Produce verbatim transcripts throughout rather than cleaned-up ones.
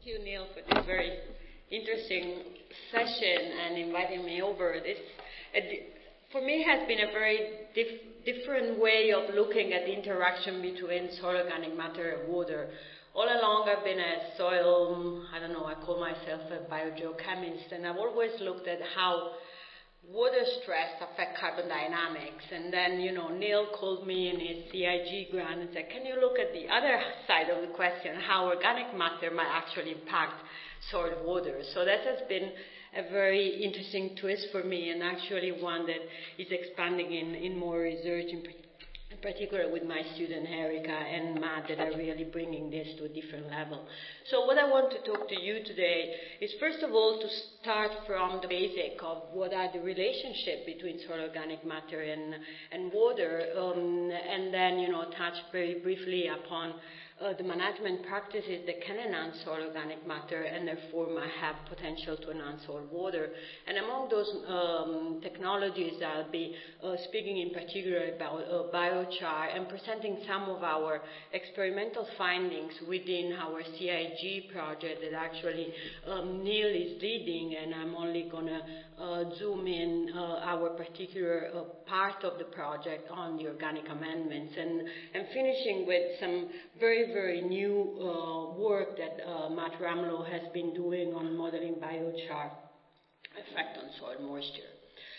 you, Neil, for this very interesting session and inviting me over. This, uh, for me, has been a very dif- different way of looking at the interaction between soil organic matter and water. All along, I've been a soil, I don't know, I call myself a biogeochemist, and I've always looked at how water stress affect carbon dynamics. And then, you know, Neil called me in his C I G grant and said, can you look at the other side of the question, how organic matter might actually impact soil water? So that has been a very interesting twist for me, and actually one that is expanding in, in more research, in, in particular with my student Erika and Matt, that are really bringing this to a different level. So what I want to talk to you today is, first of all, to start from the basic of what are the relationship between soil organic matter and, and water, um, and then, you know, touch very briefly upon Uh, the management practices that can enhance soil organic matter and therefore might have potential to enhance soil water. And among those um, technologies, I'll be uh, speaking in particular about uh, biochar and presenting some of our experimental findings within our C I G project that actually um, Neil is leading, and I'm only going to uh, zoom in uh, our particular uh, part of the project on the organic amendments, and, and finishing with some very very new uh, work that uh, Matt Ramlow has been doing on modeling biochar effect on soil moisture.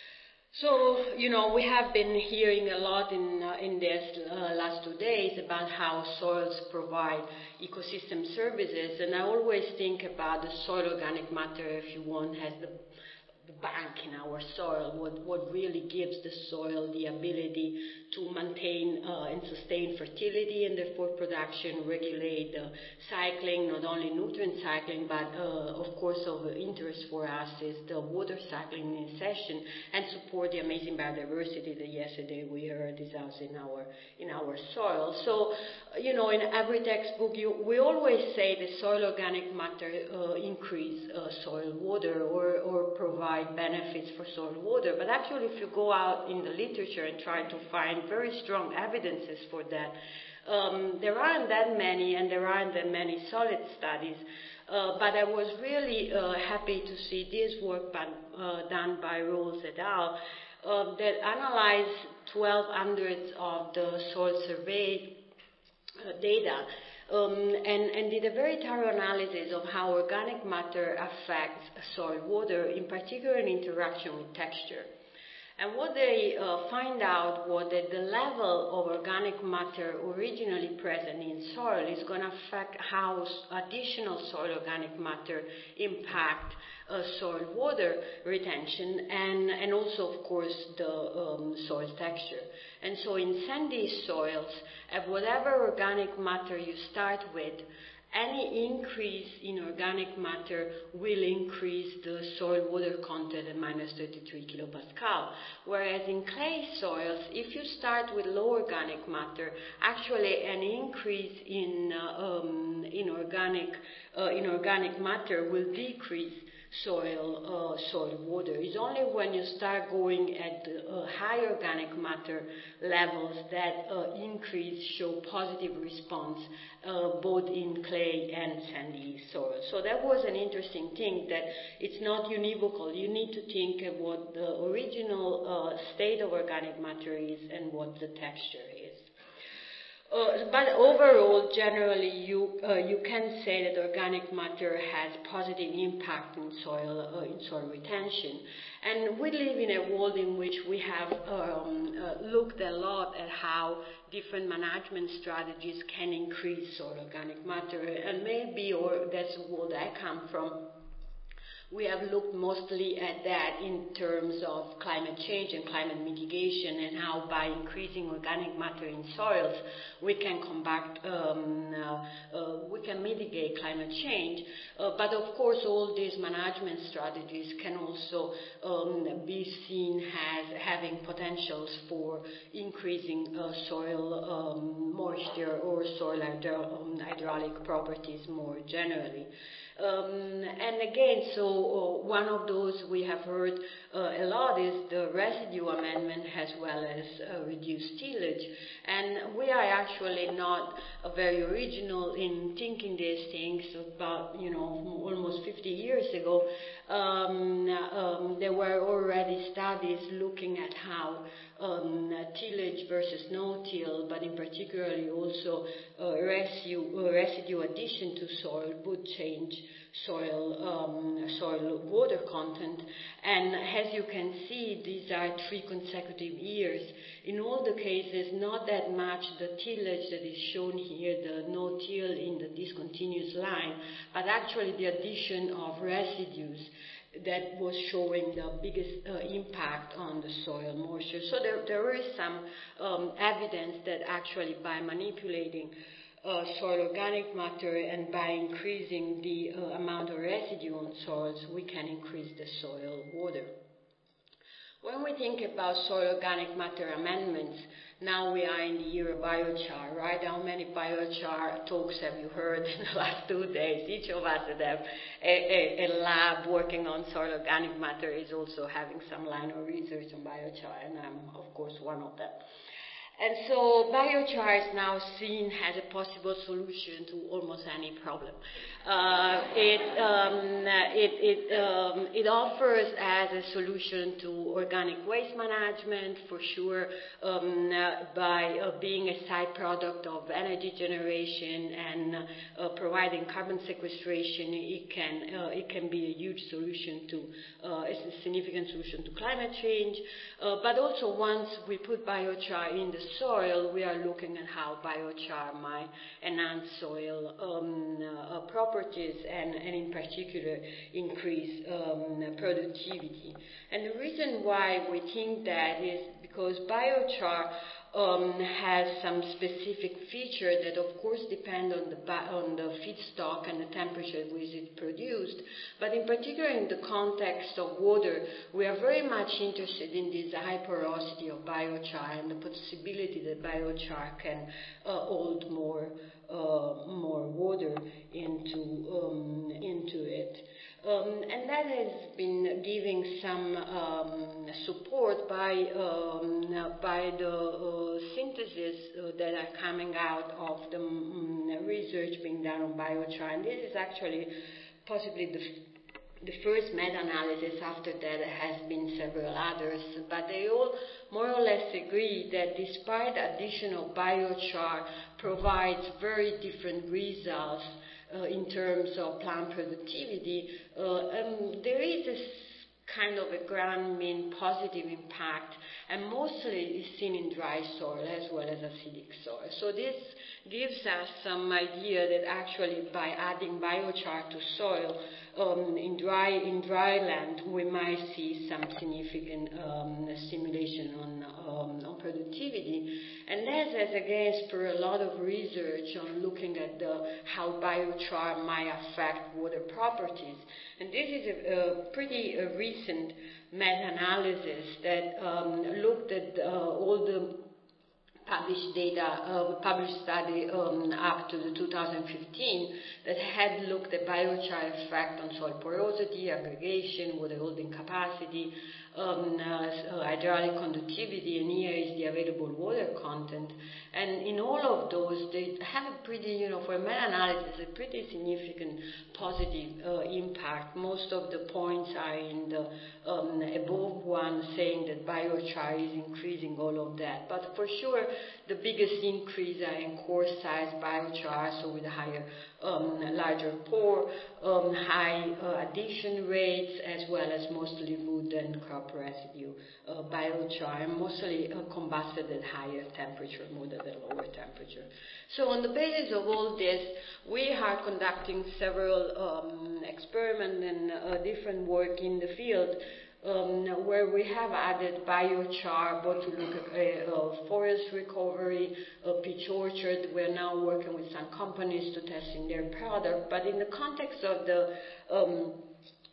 So, you know, we have been hearing a lot in uh, in these uh, last two days about how soils provide ecosystem services, and I always think about the soil organic matter, if you want, as the the bank in our soil, what, what really gives the soil the ability to maintain uh, and sustain fertility and therefore production, regulate uh, cycling, not only nutrient cycling, but uh, of course of interest for us is the water cycling in session, and support the amazing biodiversity that yesterday we heard is out in our in our soil. So, you know, in every textbook, you, we always say the soil organic matter uh, increase uh, soil water or, or provide benefits for soil water. But actually, if you go out in the literature and try to find very strong evidences for that, um, there aren't that many, and there aren't that many solid studies. Uh, but I was really uh, happy to see this work by, uh, done by Rolls et al. Uh, that analyzed twelve hundred of the soil survey uh, data. Um, and, and did a very thorough analysis of how organic matter affects soil water, in particular in interaction with texture. And what they uh, find out was that the level of organic matter originally present in soil is going to affect how additional soil organic matter impact uh, soil water retention and, and also, of course, the um, soil texture. And so in sandy soils, at whatever organic matter you start with, any increase in organic matter will increase the soil water content at minus thirty-three kilopascal. Whereas in clay soils, if you start with low organic matter, actually an increase in uh, um, in organic uh, in organic matter will decrease soil uh, soil water. It's only when you start going at the, uh, high organic matter levels that uh, increase show positive response uh, both in clay and sandy soil. So that was an interesting thing, that it's not univocal. You need to think of what the original uh, state of organic matter is and what the texture is. Uh, but overall, generally, you uh, you can say that organic matter has positive impact in soil uh, in soil retention. And we live in a world in which we have um, uh, looked a lot at how different management strategies can increase soil organic matter. And maybe, or that's the world I come from, we have looked mostly at that in terms of climate change and climate mitigation, and how by increasing organic matter in soils we can combat, um, uh, uh, we can mitigate climate change. Uh, but of course, all these management strategies can also um, be seen as having potentials for increasing uh, soil um, moisture or soil hydro- um, hydraulic properties more generally. Um, and again, so uh, one of those we have heard uh, a lot is the residue amendment as well as uh, reduced tillage. And we are actually not uh, very original in thinking these things. About, you know, almost fifty years ago, um, um, there were already studies looking at how Um, tillage versus no-till, but in particularly also uh, residue, uh, residue addition to soil would change soil um, soil water content. And as you can see, these are three consecutive years. In all the cases, not that much the tillage that is shown here, the no-till in the discontinuous line, but actually the addition of residues that was showing the biggest uh, impact on the soil moisture. So there, there is some um, evidence that actually by manipulating uh, soil organic matter and by increasing the uh, amount of residue on soils, we can increase the soil water. When we think about soil organic matter amendments, now we are in the year of biochar, right? How many biochar talks have you heard in the last two days? Each of us that have a, a, a lab working on soil organic matter is also having some line of research on biochar, and I'm, of course, one of them. And so biochar is now seen as a possible solution to almost any problem. Uh, it, um, it, it, um, it offers as a solution to organic waste management, for sure, um, uh, by uh, being a side product of energy generation and uh, providing carbon sequestration. It can, uh, it can be a huge solution to, uh, it's a significant solution to climate change. Uh, but also once we put biochar in the soil, we are looking at how biochar might enhance soil um, uh, properties and, and in particular increase um, productivity. And the reason why we think that is because biochar Um, has some specific feature that of course depend on the, on the feedstock and the temperature at which it's produced, but in particular in the context of water, we are very much interested in this high porosity of biochar and the possibility that biochar can uh, hold more, uh, more water into, um, into it. Um, and that has been giving some um, support by, um, by the uh, synthesis uh, that are coming out of the um, research being done on biochar. And this is actually possibly the, the first meta-analysis. After that, there has been several others, but they all more or less agree that despite additional biochar provides very different results Uh, in terms of plant productivity, uh, um, there is this kind of a grand mean positive impact, and mostly is seen in dry soil as well as acidic soil. So this gives us some idea that actually by adding biochar to soil um, in dry in dry land, we might see some significant um, stimulation on, um, on productivity. And that is against for a lot of research on looking at the, how biochar might affect water properties. And this is a, a pretty uh, recent meta-analysis that um, looked at uh, all the published data, uh, published study um, up to the two thousand fifteen that had looked at biochar effect on soil porosity, aggregation, water holding capacity, um, uh, hydraulic conductivity, and here is the available water content. And in all of those, they have a pretty, you know, for a meta-analysis, a pretty significant positive uh, impact. Most of the points are in the um, above one, saying that biochar is increasing all of that. But for sure, the biggest increase are in coarse size biochar, so with a higher, um, larger pore, um, high uh, addition rates, as well as mostly wood and crop residue uh, biochar, and mostly uh, combusted at higher temperature more than at lower temperature. So on the basis of all this, we are conducting several um, experiments and uh, different work in the field um, where we have added biochar both to look at uh, uh, forest recovery, uh, peach orchard. We're now working with some companies to testing their product, but in the context of the um,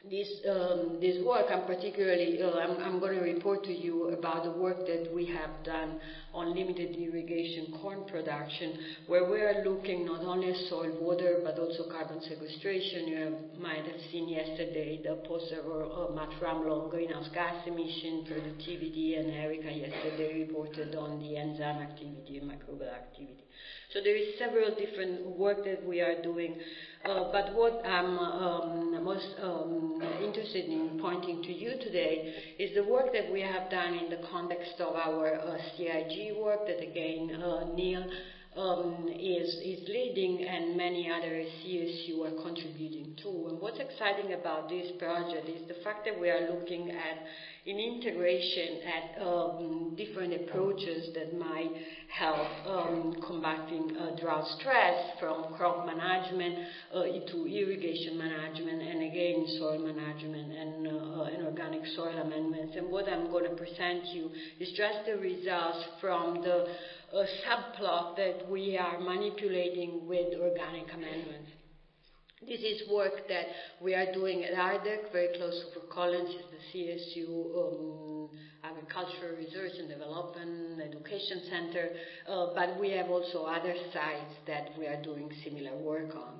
this um, this work, I'm particularly, uh, I'm, I'm going to report to you about the work that we have done on limited irrigation corn production, where we are looking not only at soil water but also carbon sequestration. You have, might have seen yesterday the poster of uh, Matt Ramlow on greenhouse gas emission productivity, and Erica yesterday reported on the enzyme activity and microbial activity. So there is several different work that we are doing. Uh, but what I'm um, most um, interested in pointing to you today is the work that we have done in the context of our uh, C I G work that, again, uh, Neil um, is, is leading, and many other C S U are contributing to. And what's exciting about this project is the fact that we are looking at in integration at um, different approaches that might help um, combating uh, drought stress, from crop management uh, into irrigation management, and again soil management and, uh, and organic soil amendments. And what I'm going to present you is just the results from the uh, subplot that we are manipulating with organic amendments. This is work that we are doing at I D E C, very close to Fort Collins, is the C S U um, Agricultural Research and Development Education Center, uh, but we have also other sites that we are doing similar work on.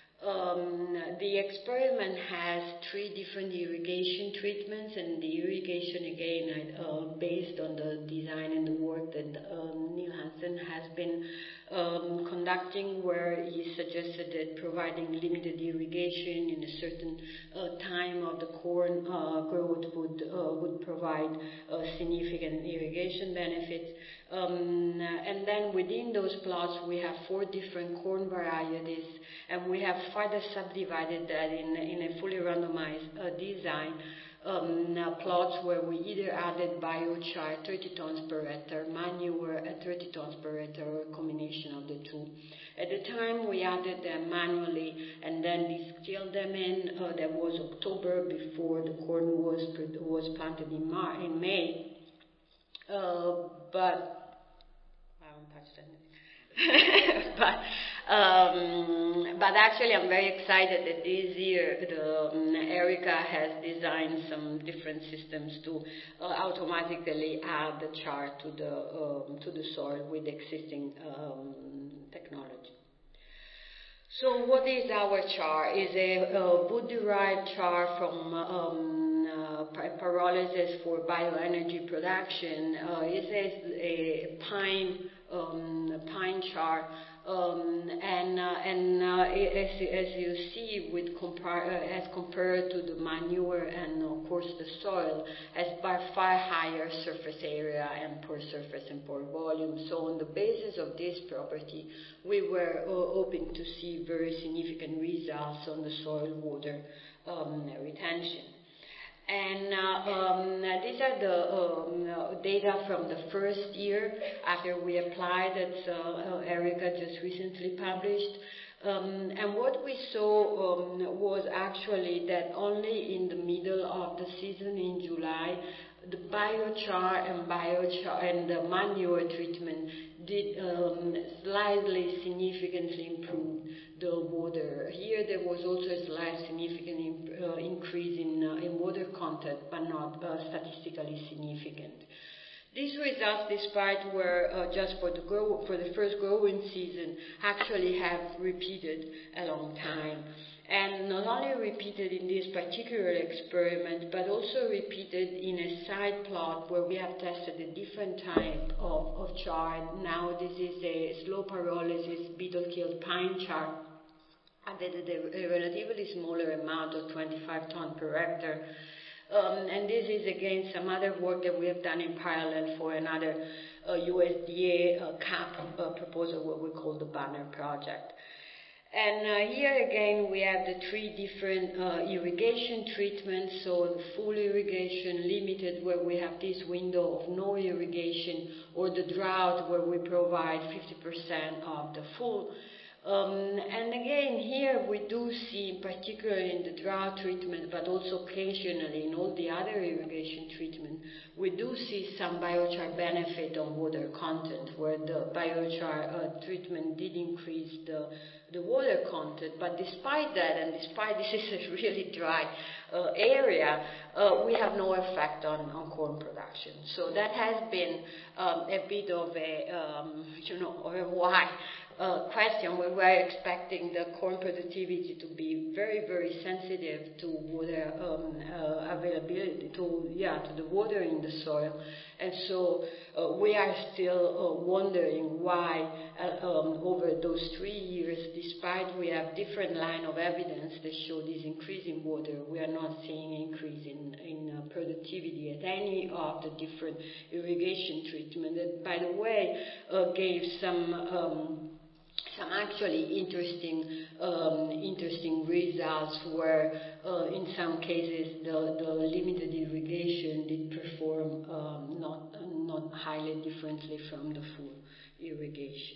Um, the experiment has three different irrigation treatments, and the irrigation, again, uh, based on the design and the work that um, Neil Hansen has been um, conducting, where he suggested that providing limited irrigation in a certain uh, time of the corn uh, growth would, uh, would provide uh, significant irrigation benefits. Um, and then within those plots we have four different corn varieties, and we have further subdivided that in, in a fully randomized uh, design um, uh, plots where we either added biochar at thirty tons per hectare, manure at thirty tons per hectare, or a combination of the two. At the time we added them manually and then distilled them in. Uh, that was October, before the corn was, was planted in, Mar in May. Uh, but I haven't touched anything. but, um, but actually I'm very excited that this year the, um, Erica has designed some different systems to uh, automatically add the char to the, um, to the soil with existing um, technology. So what is our char? Is a uh, wood-derived char from um, uh, pyrolysis for bioenergy production. Uh, it is a pine um, pine char, um, and uh, and uh, as, as you see, with compar uh, as compared to the manure and of course the soil, has by far higher surface area and per surface and per volume. So on the basis of this property, we were uh, hoping to see very significant results on the soil water um, retention. And uh, um, these are the um, data from the first year after we applied, that uh, Erica just recently published. Um, and what we saw um, was actually that only in the middle of the season in July, the biochar and biochar and the manure treatment did um, slightly significantly improve the water. Here there was also a slight significant imp uh, increase in, uh, in water content, but not uh, statistically significant. These results, despite were uh, just for the grow for the first growing season, actually have repeated a long time. And not only repeated in this particular experiment, but also repeated in a side plot where we have tested a different type of, of char. Now this is a slow pyrolysis beetle-killed pine char, added at a, a relatively smaller amount of twenty-five tons per hectare. Um, and this is again some other work that we have done in parallel for another uh, U S D A uh, cap uh, proposal, what we call the Banner project. And uh, here again we have the three different uh, irrigation treatments, so the full irrigation, limited where we have this window of no irrigation, or the drought where we provide fifty percent of the full Um, and again, here we do see, particularly in the drought treatment, but also occasionally in all the other irrigation treatment, we do see some biochar benefit on water content, where the biochar uh, treatment did increase the, the water content. But despite that, and despite this is a really dry uh, area, uh, we have no effect on, on corn production. So that has been um, a bit of a, um, you know, of a why. Uh, question. We were expecting the corn productivity to be very, very sensitive to water um, uh, availability, to yeah, to the water in the soil, and so uh, we are still uh, wondering why uh, um, over those three years, despite we have different line of evidence that show this increase in water, we are not seeing increase in in uh, productivity at any of the different irrigation treatment. That, by the way, uh, gave some. Um, Some actually interesting, um, interesting results where, uh, in some cases, the, the limited irrigation did perform um, not not highly differently from the full irrigation.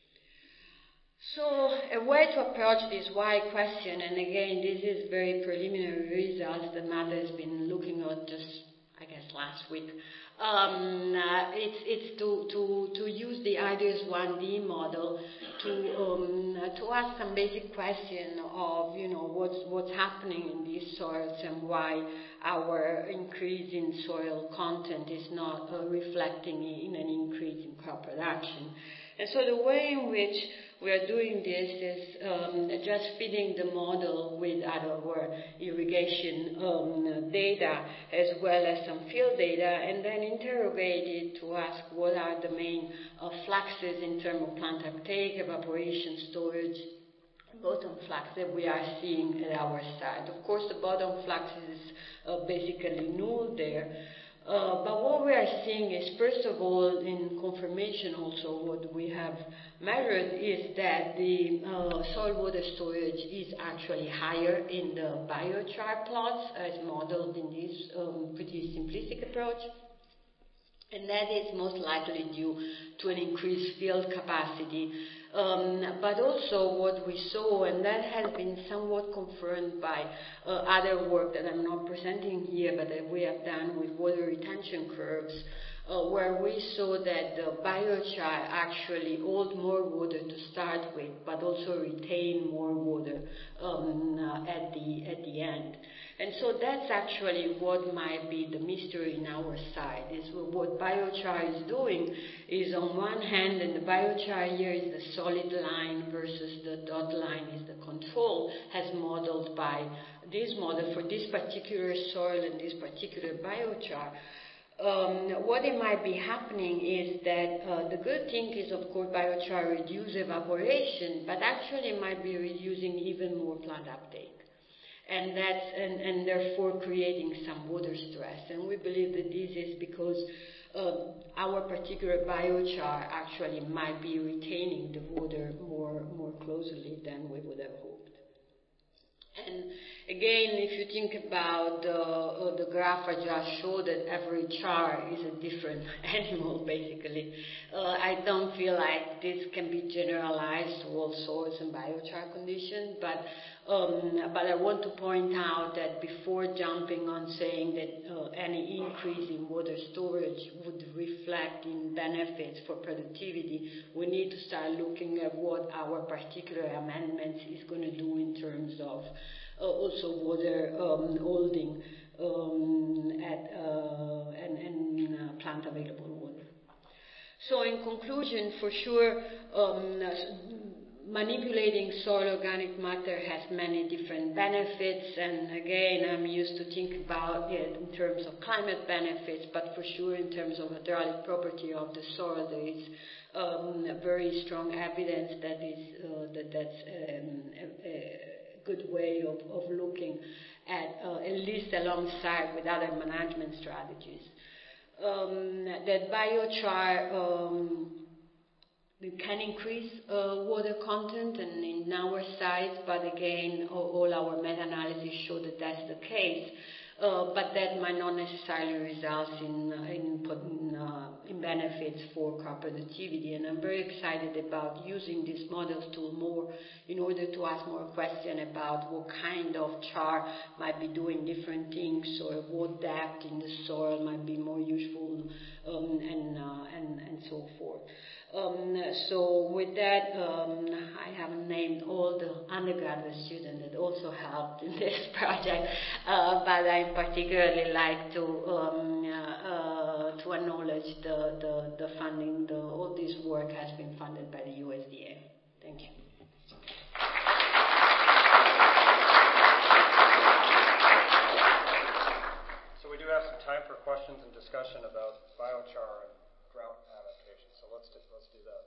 So, a way to approach this why question, and again, this is very preliminary results that Mata has been looking at just, I guess, last week. Um, uh, it's it's to, to, to use the I D S one D model to um, to ask some basic question of, you know, what's what's happening in these soils and why our increase in soil content is not uh, reflecting in an increase in crop production. And so the way in which we are doing this is um, just feeding the model with our irrigation um, data as well as some field data, and then interrogate it to ask what are the main uh, fluxes in terms of plant uptake, evaporation, storage, bottom flux that we are seeing at our site. Of course, the bottom flux is uh, basically null there. Uh, but what we are seeing is, first of all, in confirmation also what we have measured is that the uh, soil water storage is actually higher in the biochar plots as modeled in this um, pretty simplistic approach. And that is most likely due to an increased field capacity. Um, but also what we saw, and that has been somewhat confirmed by uh, other work that I'm not presenting here, but that we have done with water retention curves, uh, where we saw that the biochar actually hold more water to start with, but also retain more water um, uh, at the at the end. And so that's actually what might be the mystery in our side, is what biochar is doing is, on one hand, and the biochar here is the solid line versus the dot line is the control, as modeled by this model for this particular soil and this particular biochar. Um, what it might be happening is that uh, the good thing is, of course, biochar reduce evaporation, but actually it might be reducing even more plant uptake. And that's and, and therefore creating some water stress. And we believe that this is because uh, our particular biochar actually might be retaining the water more more closely than we would have hoped. And again, if you think about the, uh, the graph I just showed, that every char is a different animal, basically. Uh, I don't feel like this can be generalized to all soils and biochar conditions, but um, but I want to point out that before jumping on saying that uh, any increase in water storage would reflect in benefits for productivity, we need to start looking at what our particular amendments is going to do in terms of uh, also water um, holding um, at, uh, and, and uh, plant available water. So in conclusion, for sure, um, manipulating soil organic matter has many different benefits, and again, I'm used to think about it in terms of climate benefits, but for sure in terms of hydraulic property of the soil, there is um, very strong evidence that is uh, that that's um, a, a good way of, of looking at, uh, at least alongside with other management strategies. Um, that biochar um, can increase uh, water content, and in our sites, but again, all, all our meta-analysis show that that's the case. Uh, but that might not necessarily result in in, in, uh, in benefits for crop productivity. And I'm very excited about using these models to more in order to ask more questions about what kind of char might be doing different things, or what depth in the soil might be more useful, um, and, uh, and and so forth. Um, so with that, um, I have named all the undergraduate students that also helped in this project, uh, but I particularly like to um, uh, uh, to acknowledge the, the, the funding. The, all this work has been funded by the U S D A. Thank you. So we do have some time for questions and discussion about biochar and drought adaptation. So let's do, let's do that.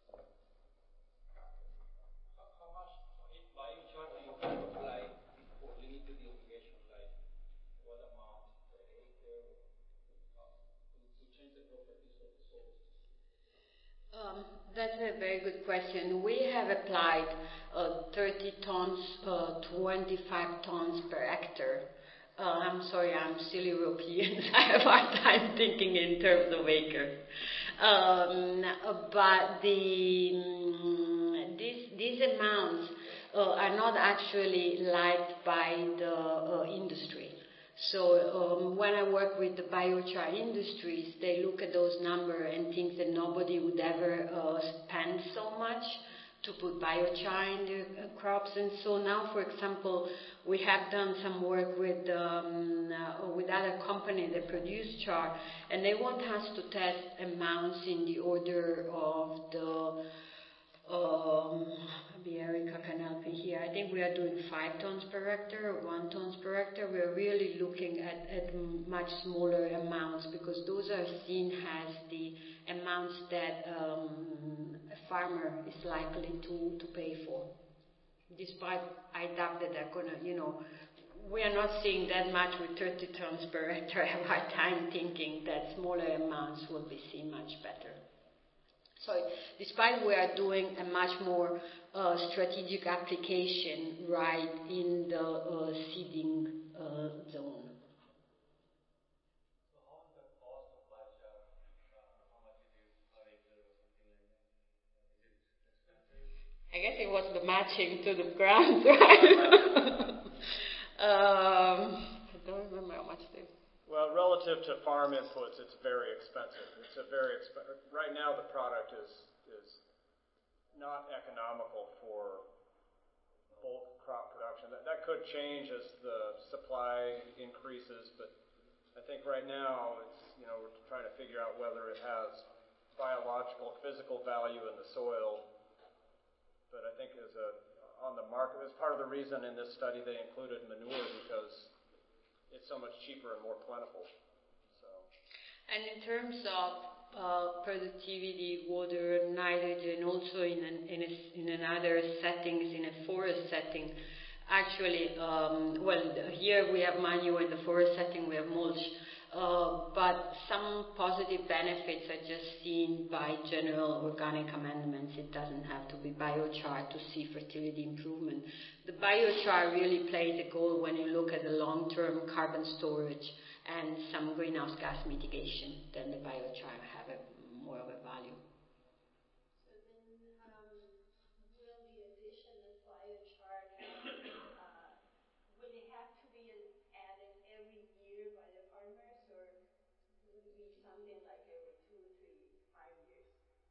How much biochar do you have to apply for limit to the irrigation? Like what amount per acre uh, to, to change the properties of the soil? Um, that's a very good question. We have applied uh, thirty tons, uh, twenty-five tons per hectare. Uh, I'm sorry, I'm still European. I have a hard time thinking in terms of acres. Um, but the um, these these amounts uh, are not actually liked by the uh, industry. So um, when I work with the biochar industries, they look at those numbers and think that nobody would ever uh, spend so much to put biochar in the uh, crops. And so now, for example, we have done some work with um, uh, with other companies that produce char, and they want us to test amounts in the order of the um, maybe Erica can help me here. I think we are doing five tons per hectare or one tons per hectare. We are really looking at, at much smaller amounts, because those are seen as the amounts that um, a farmer is likely to, to pay for. Despite I doubt that they're gonna, you know, we are not seeing that much with thirty tons per hectare. I have a hard time thinking that smaller amounts will be seen much better. So despite we are doing a much more uh, strategic application right in the uh, seeding uh, zone. So how is the cost of biochar? Uh, how much is it per acre or something like that? Is it expensive? I guess it was the matching to the ground, right? um, I don't remember how much they. Well, relative to farm inputs, it's very expensive. It's a very expensive. Right now, the product is is not economical for bulk crop production. That that could change as the supply increases, but I think right now it's, you know, we're trying to figure out whether it has biological, physical value in the soil. But I think as a on the market, as part of the reason in this study they included manure, because it's so much cheaper and more plentiful. So. And in terms of uh, productivity, water, nitrogen, also in an, in, a, in another settings, in a forest setting, actually, um, well, here we have manure, in the forest setting we have mulch, uh, but some positive benefits are just seen by general organic amendments. It doesn't have to be biochar to see fertility improvement. The biochar really plays a role when you look at the long-term carbon storage and some greenhouse gas mitigation. Then the biochar have a, more of a value. So then, um, will the addition of biochar have, uh, will it have to be added every year by the farmers, or will it be something like every two, three, five years?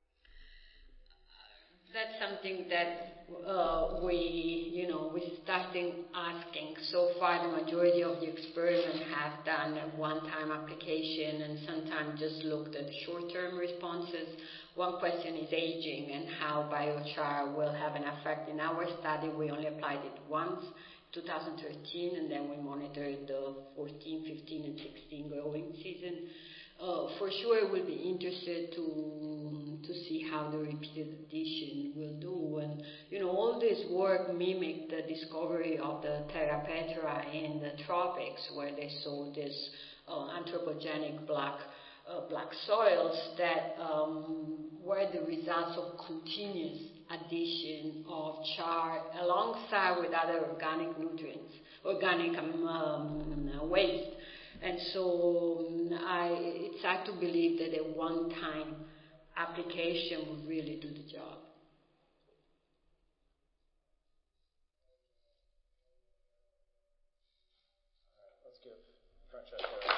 That's something that uh, we, you know, we're starting asking. So far, the majority of the experiments have done a one-time application and sometimes just looked at short-term responses. One question is aging and how biochar will have an effect. In our study, we only applied it once, two thousand thirteen, and then we monitored the fourteen, fifteen, and sixteen growing season. Uh, for sure, we'll be interested to to see how the repeated addition will do. And, you know, all this work mimicked the discovery of the Terra Petra in the tropics, where they saw this uh, anthropogenic black uh, black soils that um, were the results of continuous addition of char alongside with other organic nutrients. organic um, um, waste. And so um, I, it's hard to believe that a one-time application would really do the job. Let's give Francesca